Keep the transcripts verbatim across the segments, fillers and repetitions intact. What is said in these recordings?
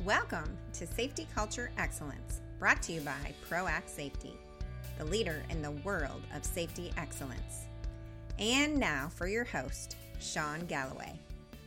Welcome to Safety Culture Excellence, brought to you by ProAct Safety, the leader in the world of safety excellence. And now for your host, Sean Galloway.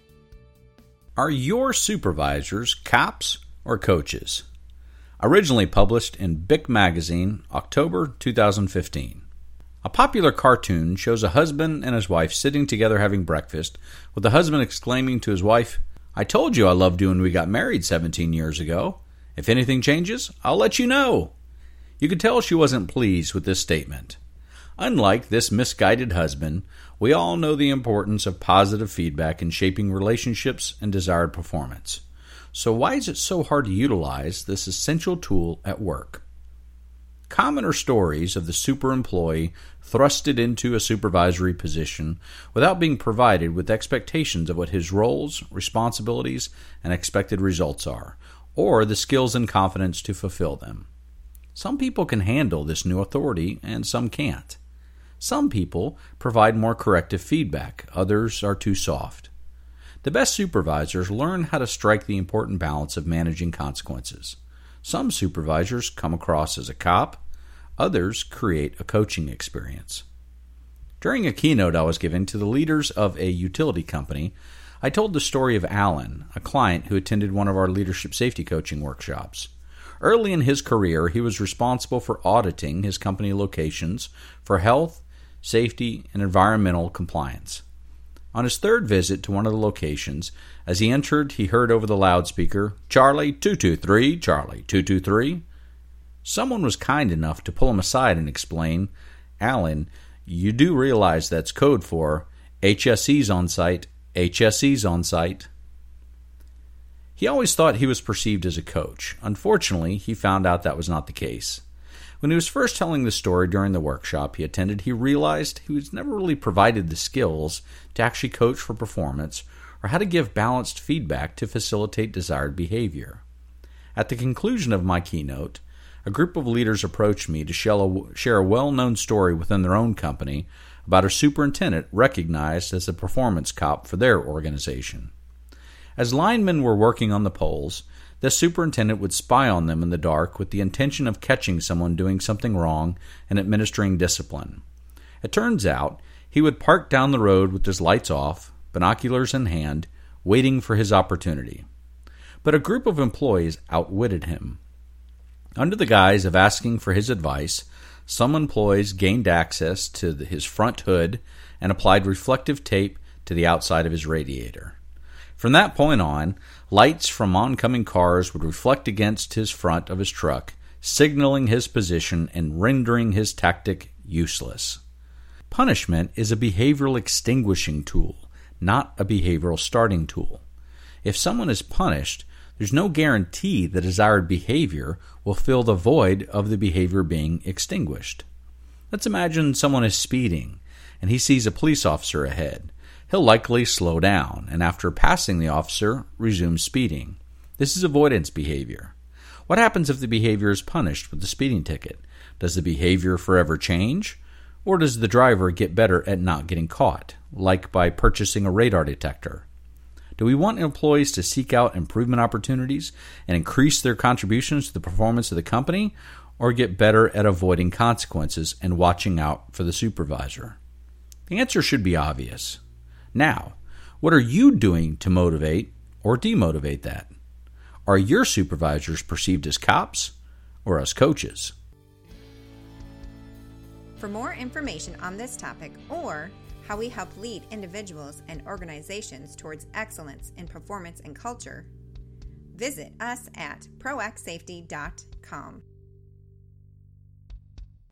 Are your supervisors cops or coaches? Originally published in Bic Magazine, October two thousand fifteen. A popular cartoon shows a husband and his wife sitting together having breakfast, with the husband exclaiming to his wife, "I told you I loved you when we got married seventeen years ago. If anything changes, I'll let you know." You could tell she wasn't pleased with this statement. Unlike this misguided husband, we all know the importance of positive feedback in shaping relationships and desired performance. So why is it so hard to utilize this essential tool at work? Common are stories of the super employee thrusted into a supervisory position without being provided with expectations of what his roles, responsibilities, and expected results are, or the skills and confidence to fulfill them. Some people can handle this new authority, and some can't. Some people provide more corrective feedback, others are too soft. The best supervisors learn how to strike the important balance of managing consequences. Some supervisors come across as a cop, others create a coaching experience. During a keynote I was giving to the leaders of a utility company, I told the story of Alan, a client who attended one of our leadership safety coaching workshops. Early in his career, he was responsible for auditing his company locations for health, safety, and environmental compliance. On his third visit to one of the locations, as he entered, he heard over the loudspeaker, "Charlie two two three, Charlie two two three. Someone was kind enough to pull him aside and explain, "Alan, you do realize that's code for H S E's on site, H S E's on site." He always thought he was perceived as a coach. Unfortunately, he found out that was not the case. When he was first telling the story during the workshop he attended, he realized he was never really provided the skills to actually coach for performance or how to give balanced feedback to facilitate desired behavior. At the conclusion of my keynote, a group of leaders approached me to share a well-known story within their own company about a superintendent recognized as a performance cop for their organization. As linemen were working on the poles, the superintendent would spy on them in the dark with the intention of catching someone doing something wrong and administering discipline. It turns out he would park down the road with his lights off, binoculars in hand, waiting for his opportunity. But a group of employees outwitted him. Under the guise of asking for his advice, some employees gained access to his front hood and applied reflective tape to the outside of his radiator. From that point on, lights from oncoming cars would reflect against his front of his truck, signaling his position and rendering his tactic useless. Punishment is a behavioral extinguishing tool, not a behavioral starting tool. If someone is punished, there's no guarantee the desired behavior will fill the void of the behavior being extinguished. Let's imagine someone is speeding, and he sees a police officer ahead. He'll likely slow down, and after passing the officer, resume speeding. This is avoidance behavior. What happens if the behavior is punished with the speeding ticket? Does the behavior forever change? Or does the driver get better at not getting caught, like by purchasing a radar detector? Do we want employees to seek out improvement opportunities and increase their contributions to the performance of the company, or get better at avoiding consequences and watching out for the supervisor? The answer should be obvious. Now, what are you doing to motivate or demotivate that? Are your supervisors perceived as cops or as coaches? For more information on this topic or how we help lead individuals and organizations towards excellence in performance and culture, visit us at proact safety dot com.